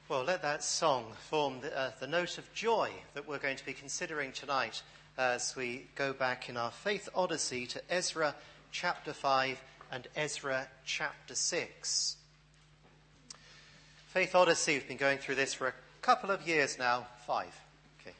Well, let that song form the note of joy that we're going to be considering tonight as we go back in our Faith Odyssey to Ezra chapter 5 and Ezra chapter 6. Faith Odyssey, we've been going through this for a couple of years now. 5. Okay.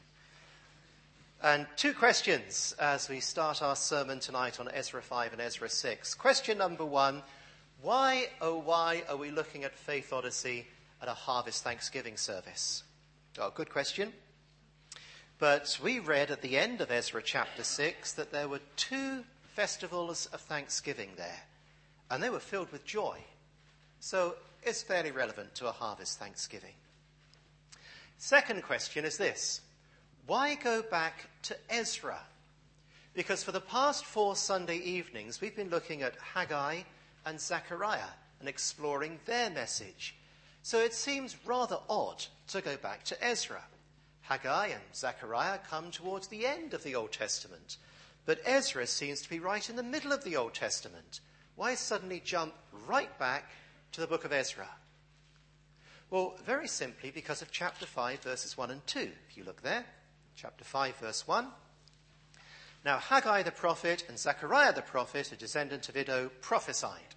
And 2 questions as we start our sermon tonight on Ezra 5 and Ezra 6. Question number 1, why, oh why, are we looking at Faith Odyssey at a harvest Thanksgiving service? Oh, good question. But we read at the end of Ezra chapter 6 that there were 2 festivals of Thanksgiving there, and they were filled with joy. So it's fairly relevant to a harvest Thanksgiving. Second question is this: why go back to Ezra? Because for the past 4 Sunday evenings, we've been looking at Haggai and Zechariah and exploring their message. So it seems rather odd to go back to Ezra. Haggai and Zechariah come towards the end of the Old Testament, but Ezra seems to be right in the middle of the Old Testament. Why suddenly jump right back to the book of Ezra? Well, very simply because of chapter 5, verses 1 and 2. If you look there, chapter 5, verse 1. Now Haggai the prophet and Zechariah the prophet, a descendant of Iddo, prophesied.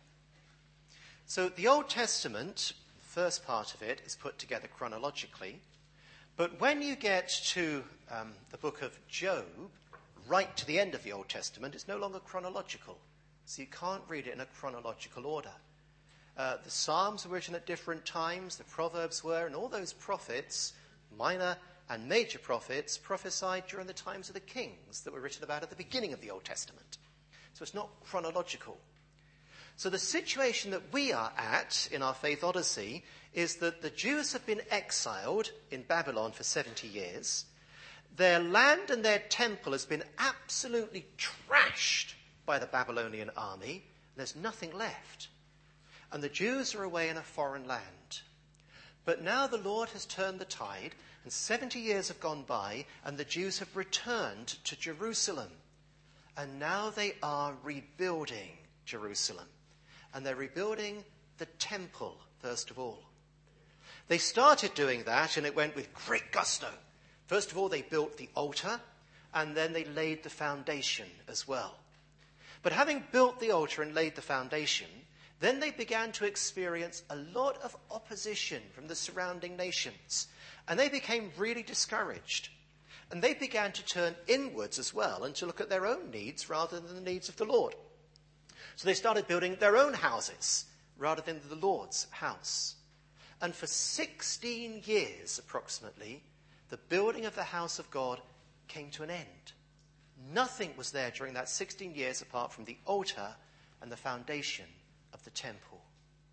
So the Old Testament, first part of it, is put together chronologically. But when you get to the book of Job, right to the end of the Old Testament, it's no longer chronological. So you can't read it in a chronological order. The Psalms were written at different times, the Proverbs were, and all those prophets, minor and major prophets, prophesied during the times of the kings that were written about at the beginning of the Old Testament. So it's not chronological. So the situation that we are at in our Faith Odyssey is that the Jews have been exiled in Babylon for 70 years. Their land and their temple has been absolutely trashed by the Babylonian army. There's nothing left. And the Jews are away in a foreign land. But now the Lord has turned the tide, and 70 years have gone by, and the Jews have returned to Jerusalem. And now they are rebuilding Jerusalem. And they're rebuilding the temple, first of all. They started doing that, and it went with great gusto. First of all, they built the altar, and then they laid the foundation as well. But having built the altar and laid the foundation, then they began to experience a lot of opposition from the surrounding nations. And they became really discouraged. And they began to turn inwards as well and to look at their own needs rather than the needs of the Lord. So they started building their own houses rather than the Lord's house. And for 16 years, approximately, the building of the house of God came to an end. Nothing was there during that 16 years apart from the altar and the foundation of the temple.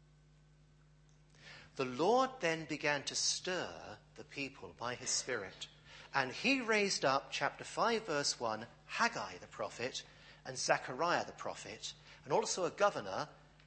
The Lord then began to stir the people by his Spirit. And he raised up, chapter 5, verse 1, Haggai the prophet and Zechariah the prophet, and also a governor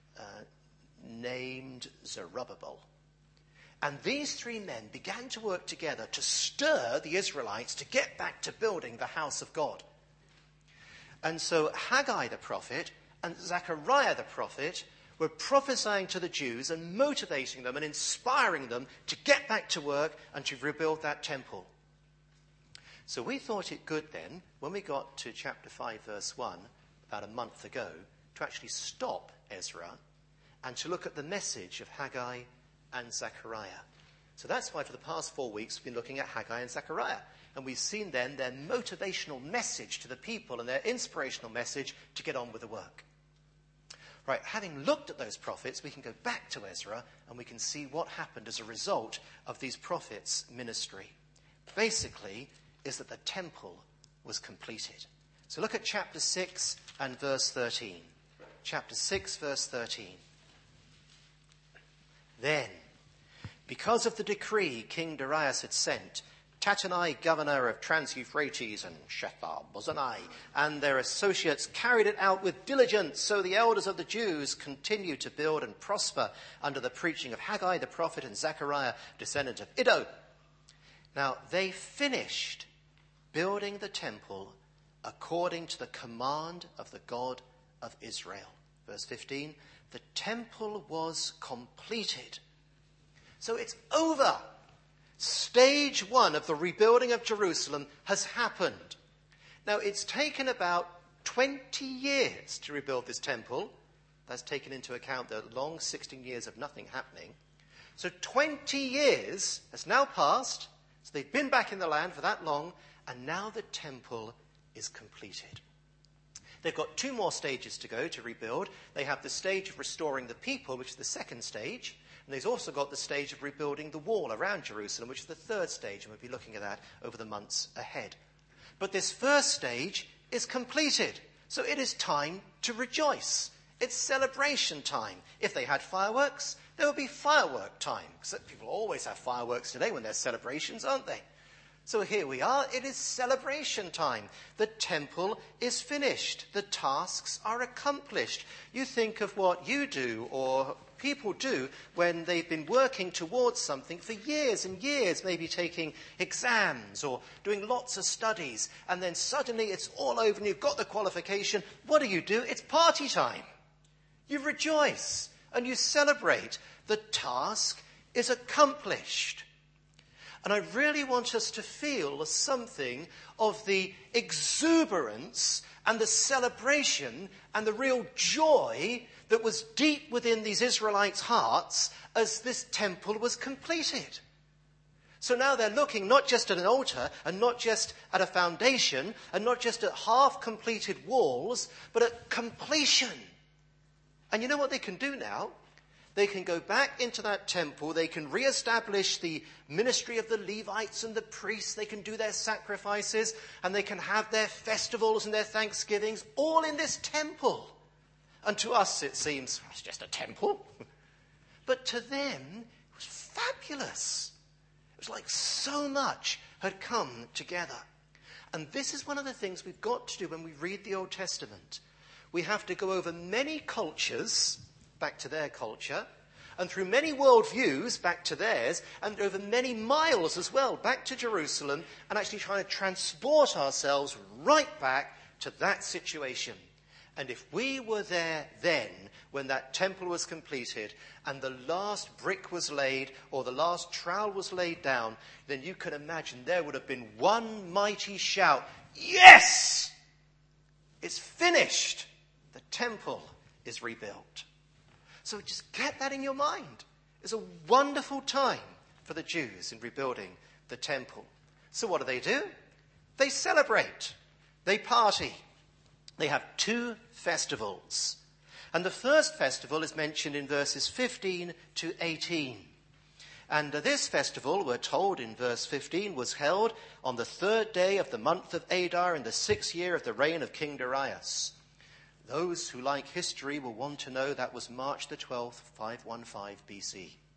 named Zerubbabel. And these 3 men began to work together to stir the Israelites to get back to building the house of God. And so Haggai the prophet and Zechariah the prophet were prophesying to the Jews and motivating them and inspiring them to get back to work and to rebuild that temple. So we thought it good then, when we got to chapter 5, verse 1, about a month ago, to actually stop Ezra and to look at the message of Haggai and Zechariah. So that's why for the past 4 weeks we've been looking at Haggai and Zechariah. And we've seen then their motivational message to the people and their inspirational message to get on with the work. Right, having looked at those prophets, we can go back to Ezra and we can see what happened as a result of these prophets' ministry. Basically, is that the temple was completed. So look at chapter 6 and verse 13. Chapter 6, verse 13. Then, because of the decree King Darius had sent, Tattenai, governor of Trans-Euphrates, and Shethar-Bozenai, and their associates carried it out with diligence. So the elders of the Jews continued to build and prosper under the preaching of Haggai the prophet and Zechariah, descendant of Iddo. Now, they finished building the temple according to the command of the God of Israel. Verse 15, the temple was completed. So it's over. Stage one of the rebuilding of Jerusalem has happened. Now, it's taken about 20 years to rebuild this temple. That's taken into account the long 16 years of nothing happening. So 20 years has now passed. So they've been back in the land for that long, and now the temple is completed. They've got 2 more stages to go to rebuild. They have the stage of restoring the people, which is the second stage. And they've also got the stage of rebuilding the wall around Jerusalem, which is the third stage. And we'll be looking at that over the months ahead. But this first stage is completed. So it is time to rejoice. It's celebration time. If they had fireworks, there would be firework time. Because people always have fireworks today when there's celebrations, aren't they? So here we are. It is celebration time. The temple is finished. The tasks are accomplished. You think of what you do or people do when they've been working towards something for years and years, maybe taking exams or doing lots of studies, and then suddenly it's all over and you've got the qualification. What do? It's party time. You rejoice and you celebrate. The task is accomplished. And I really want us to feel something of the exuberance and the celebration and the real joy that was deep within these Israelites' hearts as this temple was completed. So now they're looking not just at an altar and not just at a foundation and not just at half-completed walls, but at completion. And you know what they can do now? They can go back into that temple. They can reestablish the ministry of the Levites and the priests. They can do their sacrifices and they can have their festivals and their thanksgivings all in this temple. And to us it seems it's just a temple. But to them it was fabulous. It was like so much had come together. And this is one of the things we've got to do when we read the Old Testament. We have to go over many cultures back to their culture, and through many worldviews back to theirs, and over many miles as well back to Jerusalem, and actually trying to transport ourselves right back to that situation. And if we were there then, when that temple was completed, and the last brick was laid, or the last trowel was laid down, then you can imagine there would have been one mighty shout, "Yes! It's finished! The temple is rebuilt." So just get that in your mind. It's a wonderful time for the Jews in rebuilding the temple. So what do? They celebrate. They party. They have 2 festivals. And the first festival is mentioned in verses 15 to 18. And this festival, we're told in verse 15, was held on the 3rd day of the month of Adar in the 6th year of the reign of King Darius. Those who like history will want to know that was March the 12th, 515 BC.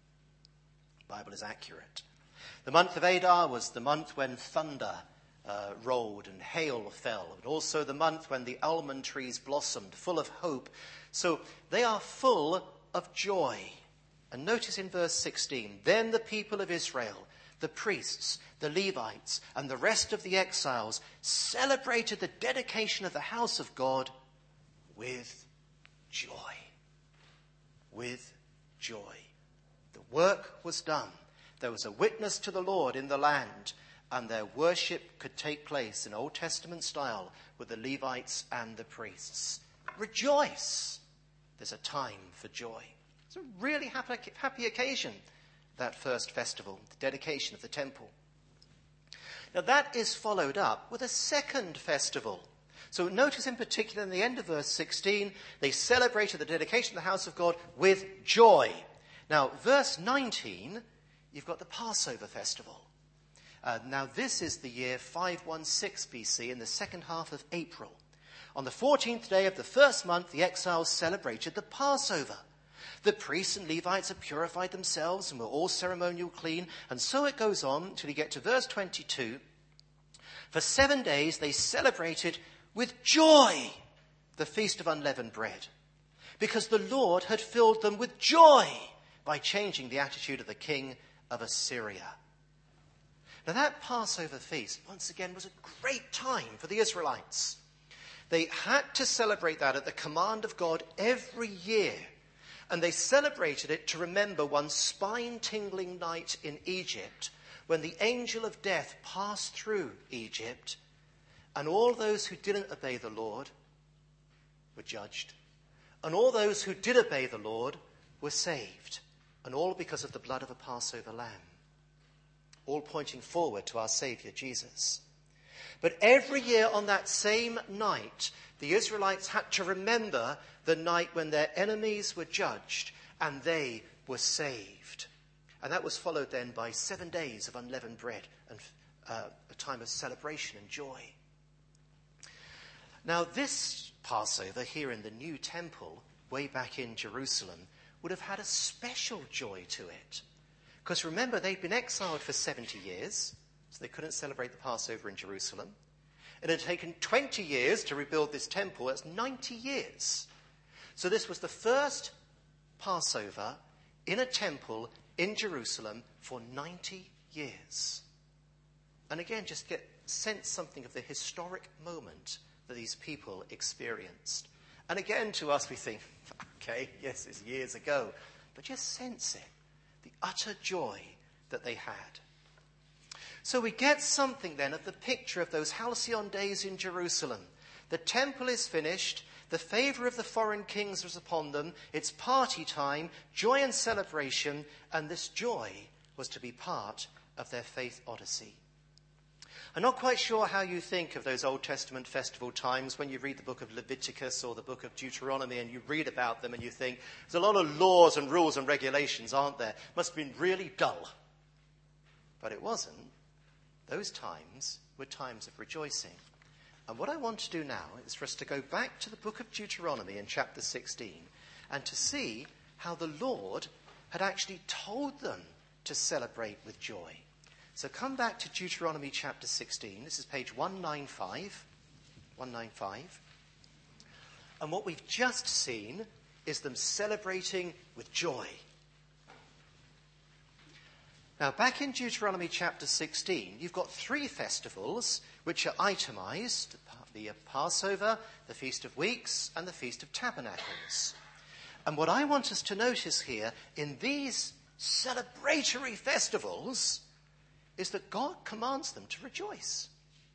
The Bible is accurate. The month of Adar was the month when thunder rolled and hail fell, and also the month when the almond trees blossomed, full of hope. So they are full of joy. And notice in verse 16, then the people of Israel, the priests, the Levites, and the rest of the exiles celebrated the dedication of the house of God with joy. With joy. The work was done. There was a witness to the Lord in the land, and their worship could take place in Old Testament style with the Levites and the priests. Rejoice. There's a time for joy. It's a really happy occasion, that first festival, the dedication of the temple. Now that is followed up with a second festival. So notice in particular in the end of verse 16, they celebrated the dedication of the house of God with joy. Now, verse 19, you've got the Passover festival. Now, this is the year 516 BC in the second half of April. On the 14th day of the first month, the exiles celebrated the Passover. The priests and Levites had purified themselves and were all ceremonial clean. And so it goes on till you get to verse 22. For 7 days they celebrated with joy the Feast of Unleavened Bread, because the Lord had filled them with joy by changing the attitude of the king of Assyria. Now that Passover feast, once again, was a great time for the Israelites. They had to celebrate that at the command of God every year. And they celebrated it to remember one spine-tingling night in Egypt when the angel of death passed through Egypt, and all those who didn't obey the Lord were judged, and all those who did obey the Lord were saved, and all because of the blood of a Passover lamb, all pointing forward to our Saviour Jesus. But every year on that same night, the Israelites had to remember the night when their enemies were judged and they were saved. And that was followed then by 7 days of unleavened bread and a time of celebration and joy. Now, this Passover here in the new temple, way back in Jerusalem, would have had a special joy to it. Because remember, they'd been exiled for 70 years, so they couldn't celebrate the Passover in Jerusalem. It had taken 20 years to rebuild this temple. That's 90 years. So this was the first Passover in a temple in Jerusalem for 90 years. And again, just sense something of the historic moment that these people experienced. And again, to us, we think, okay, yes, it's years ago. But just sense it, the utter joy that they had. So we get something then of the picture of those halcyon days in Jerusalem. The temple is finished. The favour of the foreign kings was upon them. It's party time, joy and celebration, and this joy was to be part of their faith odyssey. I'm not quite sure how you think of those Old Testament festival times when you read the book of Leviticus or the book of Deuteronomy and you read about them and you think, there's a lot of laws and rules and regulations, aren't there? Must have been really dull. But it wasn't. Those times were times of rejoicing. And what I want to do now is for us to go back to the book of Deuteronomy in chapter 16 and to see how the Lord had actually told them to celebrate with joy. So come back to Deuteronomy chapter 16. This is page 195. 195. And what we've just seen is them celebrating with joy. Now, back in Deuteronomy chapter 16, you've got 3 festivals which are itemized: the Passover, the Feast of Weeks, and the Feast of Tabernacles. And what I want us to notice here in these celebratory festivals is that God commands them to rejoice.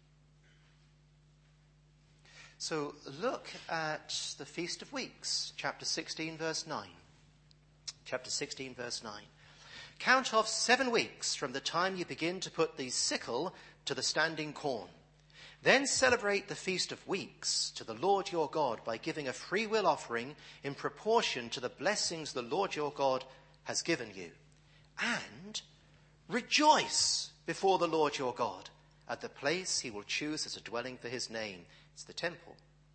So look at the Feast of Weeks, chapter 16, verse 9. Chapter 16, verse 9. Count off 7 weeks from the time you begin to put the sickle to the standing corn. Then celebrate the Feast of Weeks to the Lord your God by giving a freewill offering in proportion to the blessings the Lord your God has given you. And rejoice before the Lord your God at the place he will choose as a dwelling for his name. It's the temple.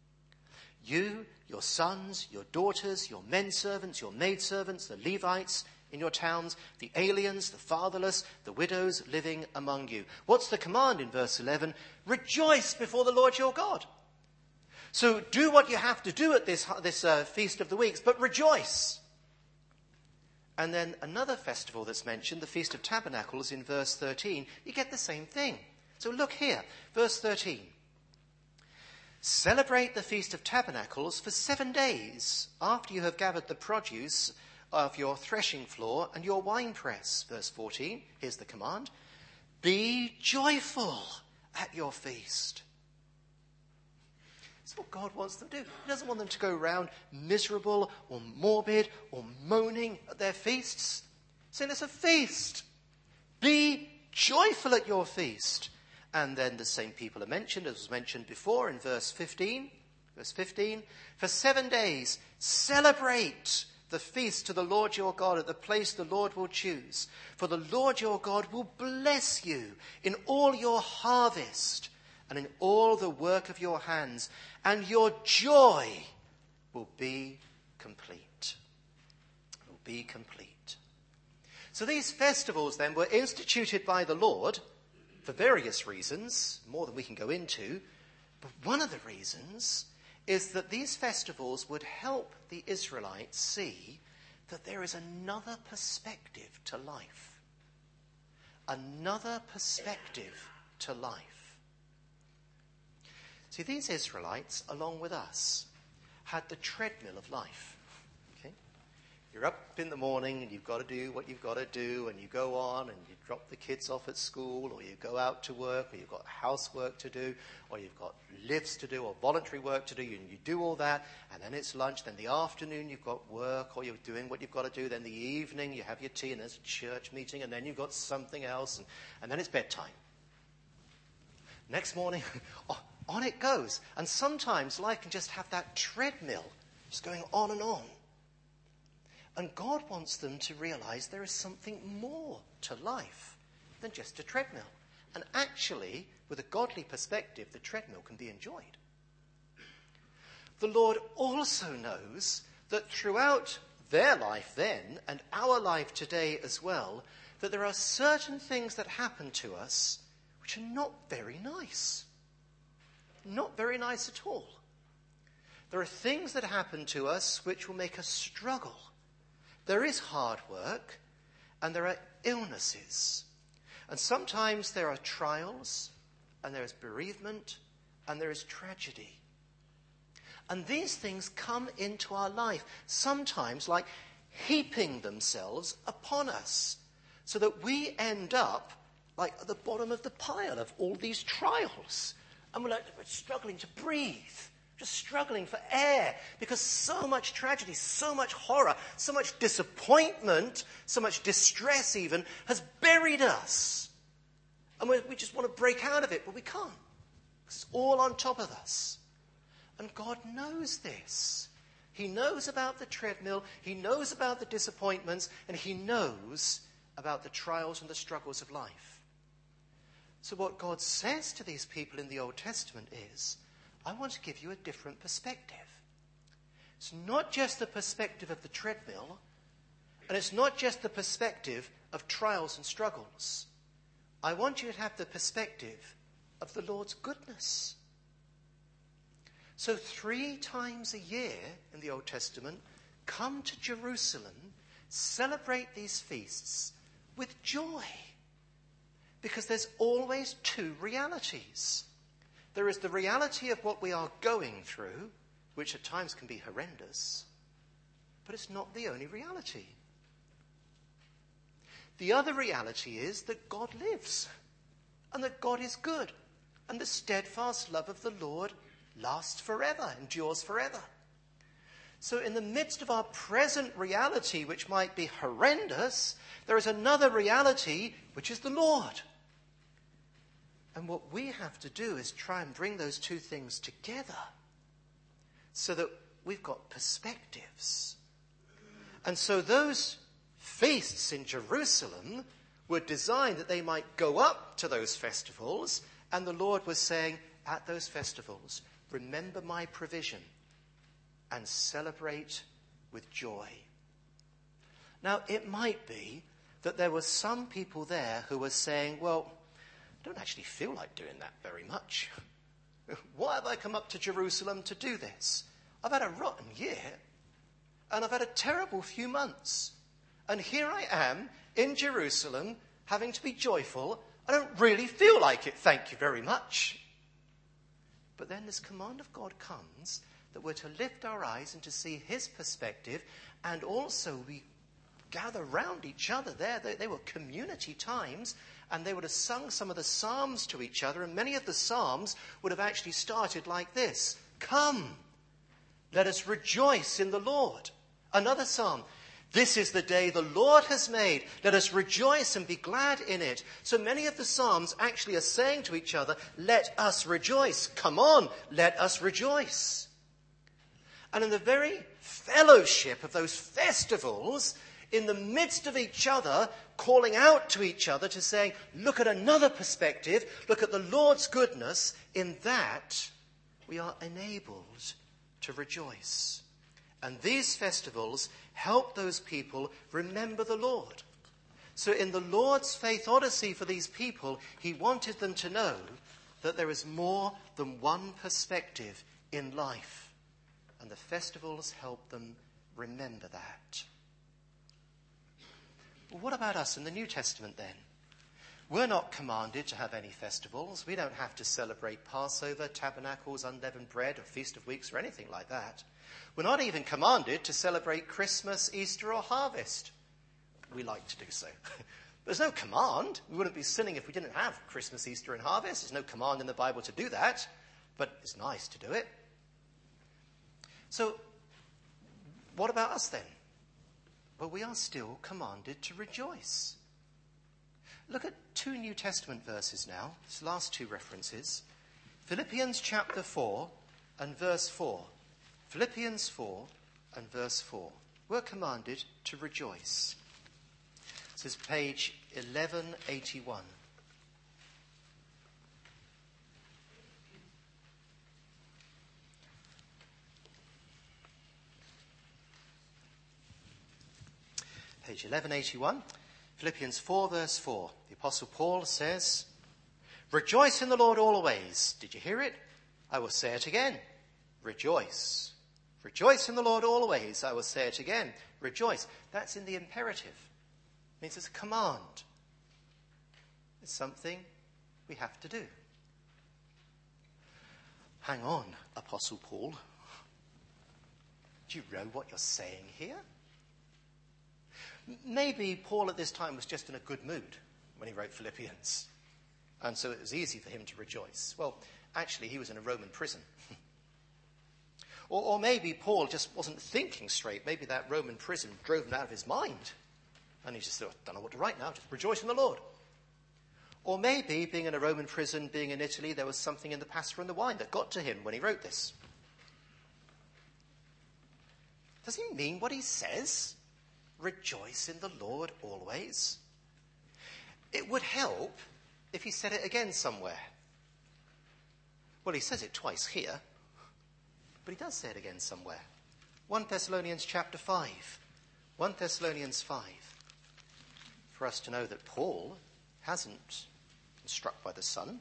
You, your sons, your daughters, your menservants, your maidservants, the Levites in your towns, the aliens, the fatherless, the widows living among you. What's the command in verse 11? Rejoice before the Lord your God. So do what you have to do at this Feast of the Weeks, but rejoice. And then another festival that's mentioned, the Feast of Tabernacles in verse 13, you get the same thing. So look here, verse 13. Celebrate the Feast of Tabernacles for 7 days after you have gathered the produce of your threshing floor and your winepress. Verse 14, here's the command. Be joyful at your feast. That's what God wants them to do. He doesn't want them to go around miserable or morbid or moaning at their feasts. He's saying it's a feast. Be joyful at your feast. And then the same people are mentioned, as was mentioned before in verse 15. Verse 15, for 7 days celebrate the feast to the Lord your God at the place the Lord will choose. For the Lord your God will bless you in all your harvest and in all the work of your hands, and your joy will be complete. Will be complete. So these festivals then were instituted by the Lord for various reasons, more than we can go into, but one of the reasons is that these festivals would help the Israelites see that there is another perspective to life. Another perspective to life. See, these Israelites, along with us, had the treadmill of life. Okay? You're up in the morning and you've got to do what you've got to do, and you go on and you drop the kids off at school, or you go out to work, or you've got housework to do, or you've got lifts to do, or voluntary work to do, and you do all that, and then it's lunch, then the afternoon you've got work, or you're doing what you've got to do, then the evening you have your tea, and there's a church meeting, and then you've got something else, and then it's bedtime. Next morning, on it goes. And sometimes life can just have that treadmill just going on and on. And God wants them to realize there is something more to life than just a treadmill. And actually, with a godly perspective, the treadmill can be enjoyed. The Lord also knows that throughout their life then, and our life today as well, that there are certain things that happen to us which are not very nice. Not very nice at all. There are things that happen to us which will make us struggle. There is hard work, and there are illnesses. And sometimes there are trials, and there is bereavement, and there is tragedy. And these things come into our life, sometimes like heaping themselves upon us, so that we end up like at the bottom of the pile of all these trials. And we're struggling to breathe. Just struggling for air, because so much tragedy, so much horror, so much disappointment, so much distress even, has buried us. And we just want to break out of it, but we can't. It's all on top of us. And God knows this. He knows about the treadmill, he knows about the disappointments, and he knows about the trials and the struggles of life. So what God says to these people in the Old Testament is, I want to give you a different perspective. It's not just the perspective of the treadmill, and it's not just the perspective of trials and struggles. I want you to have the perspective of the Lord's goodness. So 3 times a year in the Old Testament, come to Jerusalem, celebrate these feasts with joy. Because there's always 2 realities. There is the reality of what we are going through, which at times can be horrendous, but it's not the only reality. The other reality is that God lives, and that God is good, and the steadfast love of the Lord lasts forever, endures forever. So in the midst of our present reality, which might be horrendous, there is another reality, which is the Lord. And what we have to do is try and bring those 2 things together so that we've got perspectives. And so those feasts in Jerusalem were designed that they might go up to those festivals, and the Lord was saying, at those festivals, remember my provision and celebrate with joy. Now, it might be that there were some people there who were saying, well, I don't actually feel like doing that very much. Why have I come up to Jerusalem to do this? I've had a rotten year, and I've had a terrible few months. And here I am in Jerusalem having to be joyful. I don't really feel like it, thank you very much. But then this command of God comes that we're to lift our eyes and to see his perspective, and also we gather round each other there. They were community times, and they would have sung some of the psalms to each other, and many of the psalms would have actually started like this. Come, let us rejoice in the Lord. Another psalm. This is the day the Lord has made. Let us rejoice and be glad in it. So many of the psalms actually are saying to each other, let us rejoice. Come on, let us rejoice. And in the very fellowship of those festivals, in the midst of each other, calling out to each other to saying, look at another perspective, look at the Lord's goodness, in that we are enabled to rejoice. And these festivals help those people remember the Lord. So in the Lord's faith odyssey for these people, he wanted them to know that there is more than one perspective in life. And the festivals help them remember that. But what about us in the New Testament then? We're not commanded to have any festivals. We don't have to celebrate Passover, Tabernacles, unleavened bread, or Feast of Weeks, or anything like that. We're not even commanded to celebrate Christmas, Easter, or harvest. We like to do so. There's no command. We wouldn't be sinning if we didn't have Christmas, Easter, and harvest. There's no command in the Bible to do that, but it's nice to do it. So, what about us then? Well, we are still commanded to rejoice. Look at 2 New Testament verses now. It's the last 2 references. Philippians chapter 4 and verse 4. Philippians 4 and verse 4. We're commanded to rejoice. This is page 1181. Page 1181, Philippians 4 verse 4. The Apostle Paul says, "Rejoice in the Lord always." Did you hear it? I will say it again. Rejoice. Rejoice in the Lord always. I will say it again. Rejoice. That's in the imperative. It means it's a command. It's something we have to do. Hang on, Apostle Paul. Do you know what you're saying here? Maybe Paul at this time was just in a good mood when he wrote Philippians, and so it was easy for him to rejoice. Well, actually, he was in a Roman prison. Or maybe Paul just wasn't thinking straight. Maybe that Roman prison drove him out of his mind, and he just thought, I don't know what to write now, just rejoice in the Lord. Or maybe, being in a Roman prison, being in Italy, there was something in the pasta and the wine that got to him when he wrote this. Does he mean what he says? Rejoice in the Lord always. It would help if he said it again somewhere. Well, he says it twice here, but he does say it again somewhere. 1 Thessalonians chapter 5. 1 Thessalonians 5. For us to know that Paul hasn't been struck by the sun.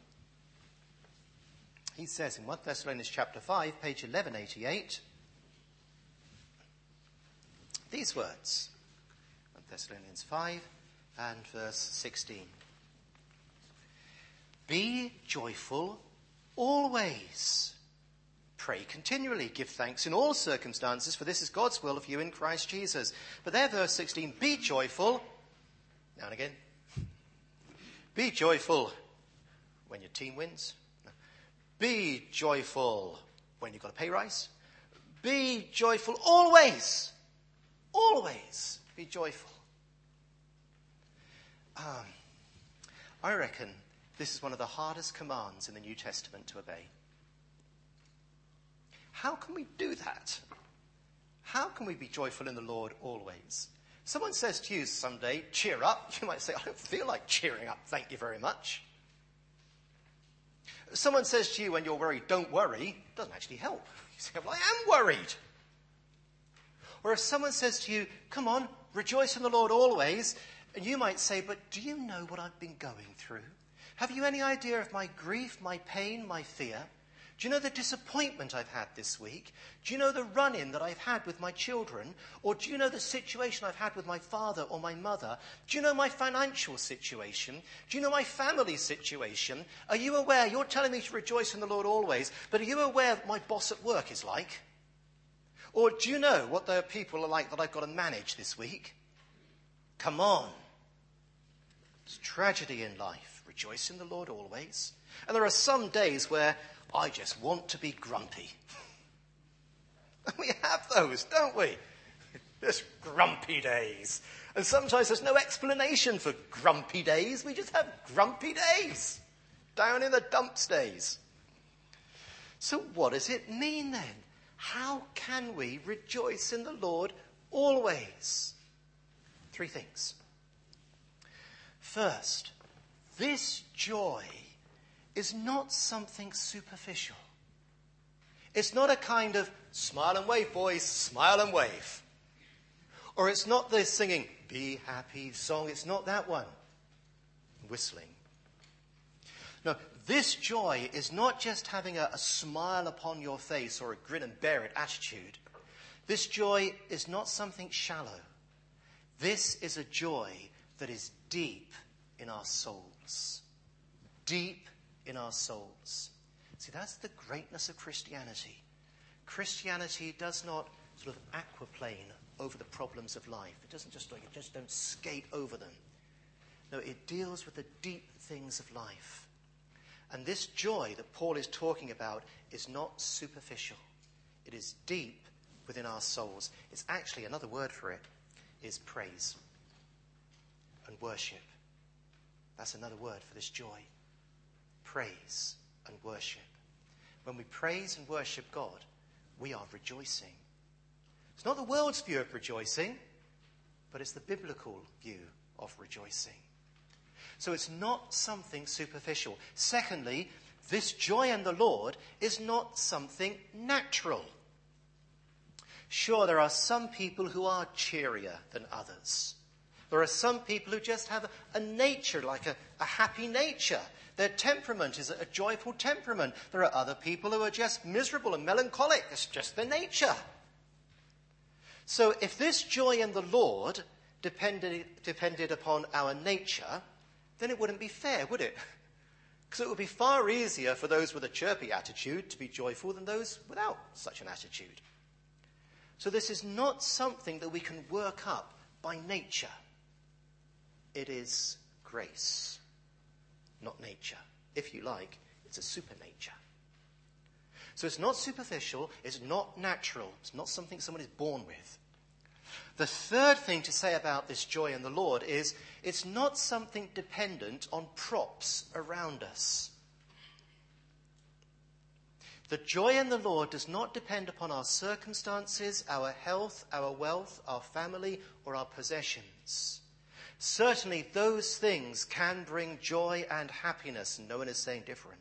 He says in 1 Thessalonians chapter 5, page 1188, these words. Thessalonians 5 and verse 16. Be joyful always. Pray continually. Give thanks in all circumstances, for this is God's will of you in Christ Jesus. But there, verse 16, be joyful. Now and again. Be joyful when your team wins. Be joyful when you've got a pay rise. Be joyful always. Always be joyful. I reckon this is one of the hardest commands in the New Testament to obey. How can we do that? How can we be joyful in the Lord always? Someone says to you someday, cheer up. You might say, I don't feel like cheering up, thank you very much. Someone says to you when you're worried, don't worry, it doesn't actually help. You say, well, I am worried. Or if someone says to you, come on, rejoice in the Lord always, and you might say, but do you know what I've been going through? Have you any idea of my grief, my pain, my fear? Do you know the disappointment I've had this week? Do you know the run-in that I've had with my children? Or do you know the situation I've had with my father or my mother? Do you know my financial situation? Do you know my family situation? Are you aware? You're telling me to rejoice in the Lord always, but are you aware what my boss at work is like? Or do you know what the people are like that I've got to manage this week? Come on. It's tragedy in life. Rejoice in the Lord always. And there are some days where I just want to be grumpy. We have those, don't we? Just grumpy days. And sometimes there's no explanation for grumpy days. We just have grumpy days. Down in the dumps days. So what does it mean then? How can we rejoice in the Lord always? 3 things. First, this joy is not something superficial. It's not a kind of smile and wave, boys, smile and wave. Or it's not this singing, be happy song. It's not that one. Whistling. No, this joy is not just having a smile upon your face or a grin and bear it attitude. This joy is not something shallow. This is a joy that is deep in our souls. Deep in our souls. See, that's the greatness of Christianity. Christianity does not sort of aquaplane over the problems of life. It doesn't just don't skate over them. No, it deals with the deep things of life. And this joy that Paul is talking about is not superficial. It is deep within our souls. It's actually, another word for it is praise and worship. That's another word for this joy. Praise and worship. When we praise and worship God, we are rejoicing. It's not the world's view of rejoicing, but it's the biblical view of rejoicing. So it's not something superficial. Secondly, this joy in the Lord is not something natural. Sure, there are some people who are cheerier than others. There are some people who just have a nature, like a happy nature. Their temperament is a joyful temperament. There are other people who are just miserable and melancholic. It's just their nature. So if this joy in the Lord depended upon our nature, then it wouldn't be fair, would it? Because it would be far easier for those with a chirpy attitude to be joyful than those without such an attitude. So this is not something that we can work up by nature. It is grace, not nature. If you like, it's a supernature. So it's not superficial, it's not natural, it's not something someone is born with. The third thing to say about this joy in the Lord is it's not something dependent on props around us. The joy in the Lord does not depend upon our circumstances, our health, our wealth, our family, or our possessions. Certainly those things can bring joy and happiness, and no one is saying different.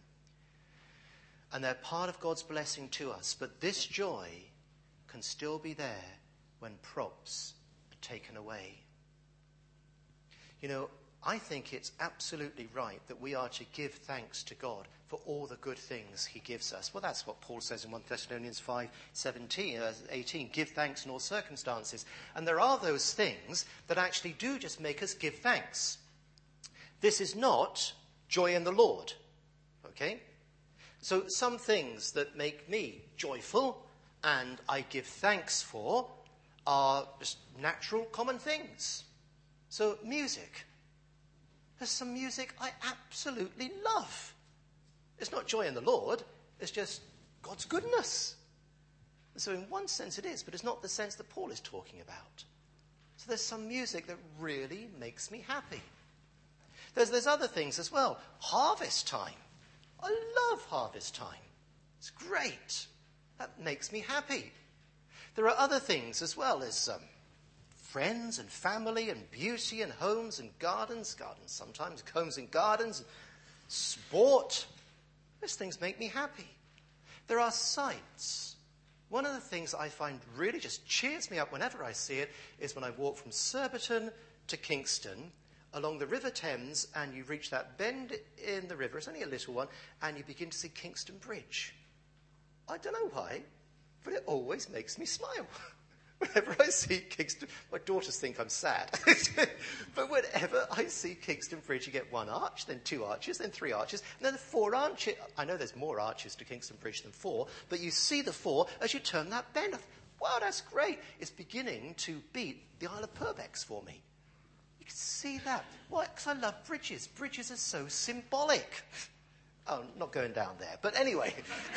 And they're part of God's blessing to us. But this joy can still be there when props are taken away. You know, I think it's absolutely right that we are to give thanks to God for all the good things he gives us. Well, that's what Paul says in 1 Thessalonians 5:18. Give thanks in all circumstances. And there are those things that actually do just make us give thanks. This is not joy in the Lord. Okay? So some things that make me joyful and I give thanks for are just natural, common things. So music. There's some music I absolutely love. It's not joy in the Lord. It's just God's goodness. So in one sense it is, but it's not the sense that Paul is talking about. So there's some music that really makes me happy. There's other things as well. Harvest time. I love harvest time. It's great. That makes me happy. There are other things as well as friends and family and beauty and homes and gardens sometimes, homes and gardens, sport. Those things make me happy. There are sights. One of the things I find really just cheers me up whenever I see it is when I walk from Surbiton to Kingston along the River Thames and you reach that bend in the river, it's only a little one, and you begin to see Kingston Bridge. I don't know why, but it always makes me smile. Whenever I see Kingston, my daughters think I'm sad. But whenever I see Kingston Bridge, you get one arch, then two arches, then three arches, and then four arches. I know there's more arches to Kingston Bridge than four, but you see the four as you turn that bend. Wow, that's great. It's beginning to beat the Isle of Purbeck for me. You can see that. Why? Because I love bridges. Bridges are so symbolic. Oh, not going down there. But anyway,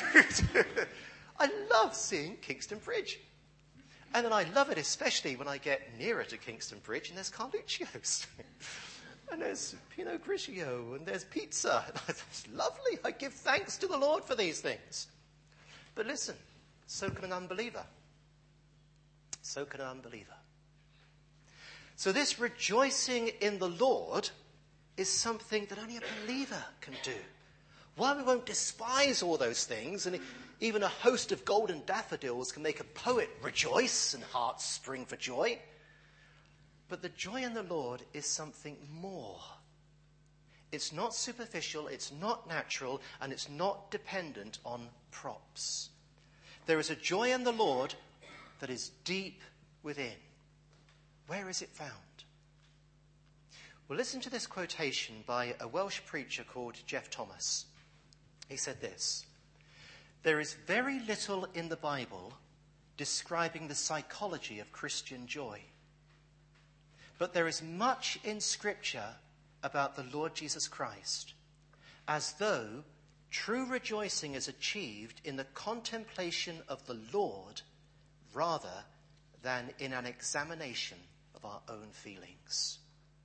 I love seeing Kingston Bridge. And then I love it especially when I get nearer to Kingston Bridge and there's Carluccio's. And there's Pinot Grigio and there's pizza. It's lovely. I give thanks to the Lord for these things. But listen, so can an unbeliever. So can an unbeliever. So this rejoicing in the Lord is something that only a believer can do. While we won't despise all those things, and even a host of golden daffodils can make a poet rejoice and hearts spring for joy, but the joy in the Lord is something more. It's not superficial, it's not natural, and it's not dependent on props. There is a joy in the Lord that is deep within. Where is it found? Well, listen to this quotation by a Welsh preacher called Jeff Thomas. He said this: "There is very little in the Bible describing the psychology of Christian joy. But there is much in Scripture about the Lord Jesus Christ, as though true rejoicing is achieved in the contemplation of the Lord rather than in an examination of our own feelings."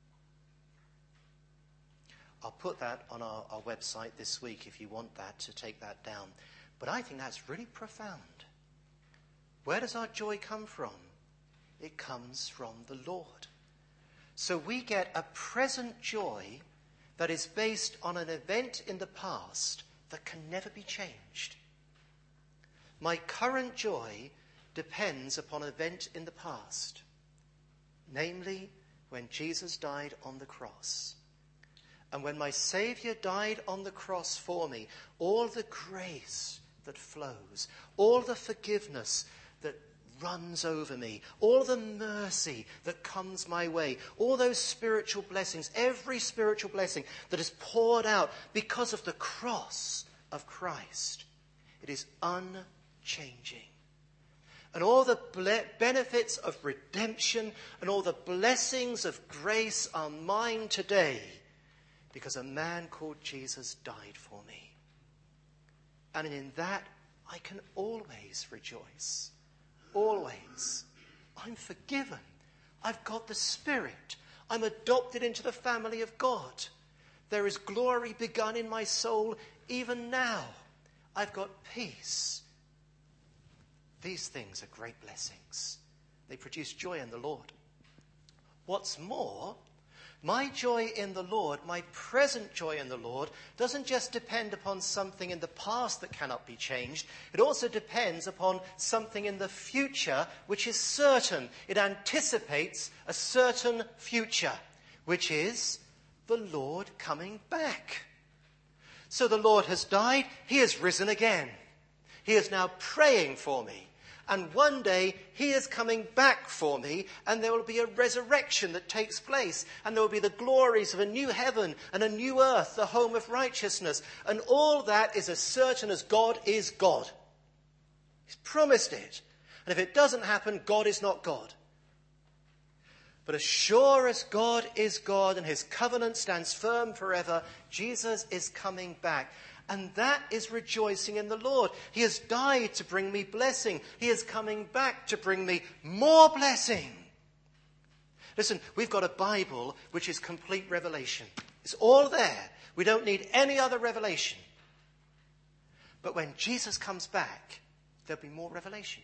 I'll put that on our website this week if you want that, to take that down. But I think that's really profound. Where does our joy come from? It comes from the Lord. So we get a present joy that is based on an event in the past that can never be changed. My current joy depends upon an event in the past, namely when Jesus died on the cross. And when my Saviour died on the cross for me, all the grace that flows, all the forgiveness that runs over me, all the mercy that comes my way, all those spiritual blessings, every spiritual blessing that is poured out because of the cross of Christ, it is unchanging. And all the benefits of redemption and all the blessings of grace are mine today because a man called Jesus died for me. And in that, I can always rejoice. Always. I'm forgiven. I've got the Spirit. I'm adopted into the family of God. There is glory begun in my soul even now. I've got peace. These things are great blessings. They produce joy in the Lord. What's more, my joy in the Lord, my present joy in the Lord, doesn't just depend upon something in the past that cannot be changed. It also depends upon something in the future which is certain. It anticipates a certain future, which is the Lord coming back. So the Lord has died. He has risen again. He is now praying for me. And one day he is coming back for me, and there will be a resurrection that takes place, and there will be the glories of a new heaven and a new earth, the home of righteousness. And all that is as certain as God is God. He's promised it. And if it doesn't happen, God is not God. But as sure as God is God and his covenant stands firm forever, Jesus is coming back. And that is rejoicing in the Lord. He has died to bring me blessing. He is coming back to bring me more blessing. Listen, we've got a Bible which is complete revelation. It's all there. We don't need any other revelation. But when Jesus comes back, there'll be more revelation.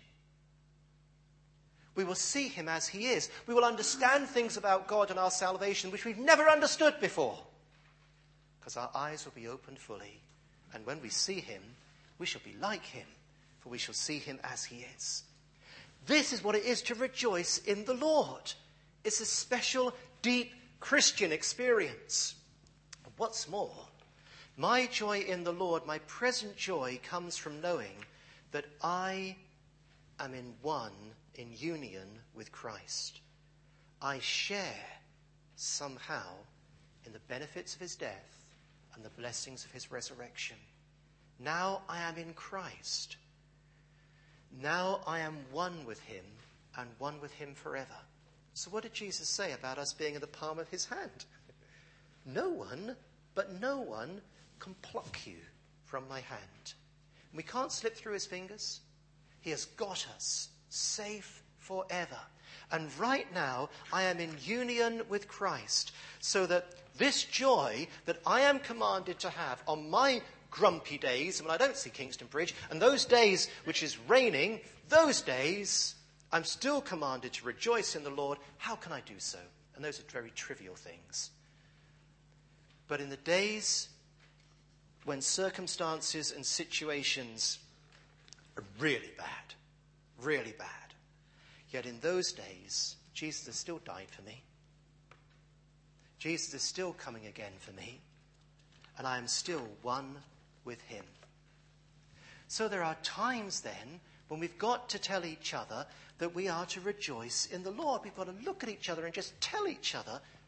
We will see him as he is. We will understand things about God and our salvation which we've never understood before. Because our eyes will be opened fully. And when we see him, we shall be like him, for we shall see him as he is. This is what it is to rejoice in the Lord. It's a special, deep Christian experience. What's more, my joy in the Lord, my present joy, comes from knowing that I am in union with Christ. I share somehow in the benefits of his death and the blessings of his resurrection. Now I am in Christ. Now I am one with him and one with him forever. So what did Jesus say about us being in the palm of his hand? No one can pluck you from my hand. We can't slip through his fingers. He has got us safe forever. And right now, I am in union with Christ, so that this joy that I am commanded to have on my grumpy days, when I don't see Kingston Bridge, and those days which is raining, those days, I'm still commanded to rejoice in the Lord. How can I do so? And those are very trivial things. But in the days when circumstances and situations are really bad, yet in those days, Jesus has still died for me. Jesus is still coming again for me. And I am still one with him. So there are times then when we've got to tell each other that we are to rejoice in the Lord. We've got to look at each other and just tell each other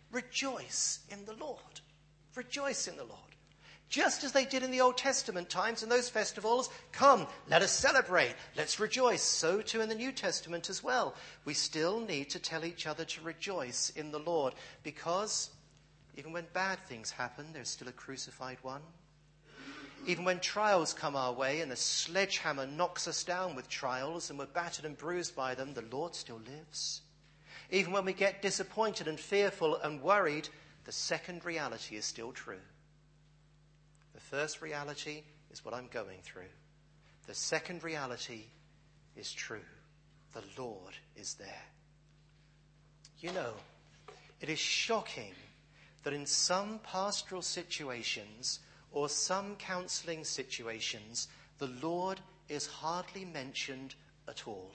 rejoice in the Lord. Rejoice in the Lord. Just as they did in the Old Testament times in those festivals, come, let us celebrate, let's rejoice. So too in the New Testament as well. We still need to tell each other to rejoice in the Lord, because even when bad things happen, there's still a crucified one. Even when trials come our way and the sledgehammer knocks us down with trials and we're battered and bruised by them, the Lord still lives. Even when we get disappointed and fearful and worried, the second reality is still true. The first reality is what I'm going through. The second reality is true. The Lord is there. You know, it is shocking that in some pastoral situations or some counselling situations, the Lord is hardly mentioned at all.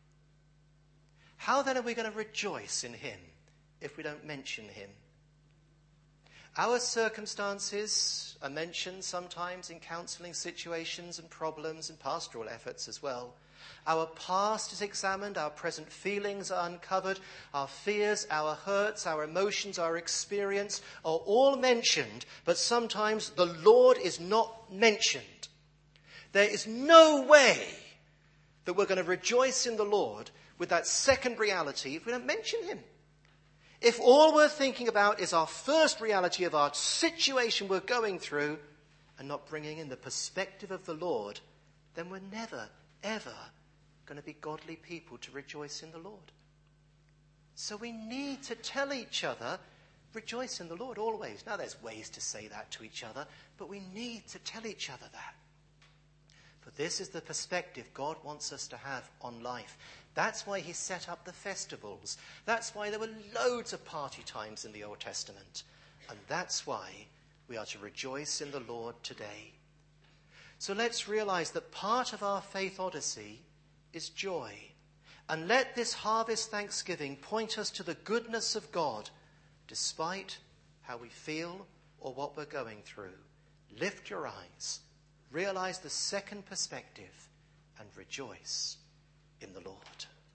How then are we going to rejoice in him if we don't mention him? Our circumstances are mentioned sometimes in counselling situations and problems and pastoral efforts as well. Our past is examined, our present feelings are uncovered, our fears, our hurts, our emotions, our experience are all mentioned, but sometimes the Lord is not mentioned. There is no way that we're going to rejoice in the Lord with that second reality if we don't mention him. If all we're thinking about is our first reality of our situation we're going through and not bringing in the perspective of the Lord, then we're never, ever going to be godly people to rejoice in the Lord. So we need to tell each other, rejoice in the Lord always. Now there's ways to say that to each other, but we need to tell each other that. For this is the perspective God wants us to have on life. That's why he set up the festivals. That's why there were loads of party times in the Old Testament. And that's why we are to rejoice in the Lord today. So let's realize that part of our faith odyssey is joy. And let this harvest thanksgiving point us to the goodness of God, despite how we feel or what we're going through. Lift your eyes, realize the second perspective, and rejoice in the Lord.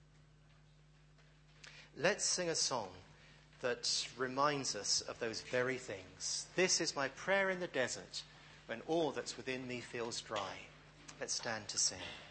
Let's sing a song that reminds us of those very things. This is my prayer in the desert, when all that's within me feels dry. Let's stand to sing.